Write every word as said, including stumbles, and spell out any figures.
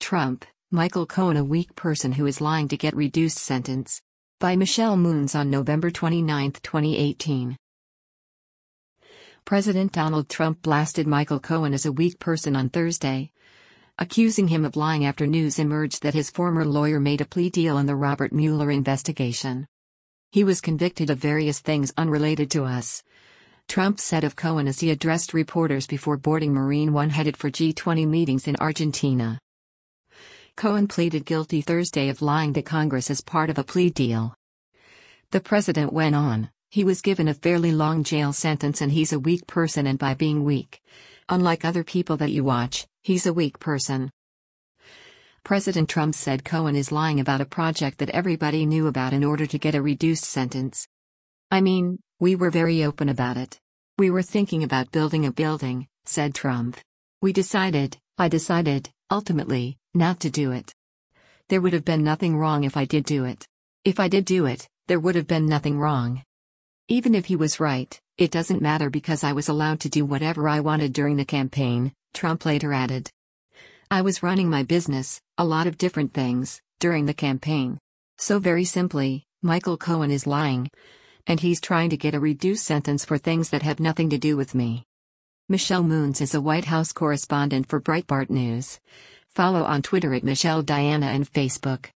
Trump, Michael Cohen a weak person who is lying to get reduced sentence. By Michelle Moons on November twenty-ninth, twenty eighteen. President Donald Trump blasted Michael Cohen as a weak person on Thursday, accusing him of lying after news emerged that his former lawyer made a plea deal in the Robert Mueller investigation. He was convicted of various things unrelated to us, Trump said of Cohen as he addressed reporters before boarding Marine One headed for G twenty meetings in Argentina. Cohen pleaded guilty Thursday of lying to Congress as part of a plea deal. The president went on, he was given a fairly long jail sentence and he's a weak person, and by being weak, unlike other people that you watch, he's a weak person. President Trump said Cohen is lying about a project that everybody knew about in order to get a reduced sentence. I mean, we were very open about it. We were thinking about building a building, said Trump. We decided, I decided, ultimately, not to do it. There would have been nothing wrong if I did do it. If I did do it, there would have been nothing wrong. Even if he was right, it doesn't matter because I was allowed to do whatever I wanted during the campaign, Trump later added. I was running my business, a lot of different things, during the campaign. So very simply, Michael Cohen is lying. And he's trying to get a reduced sentence for things that have nothing to do with me. Michelle Moons is a White House correspondent for Breitbart News. Follow on Twitter at Michelle Diana and Facebook.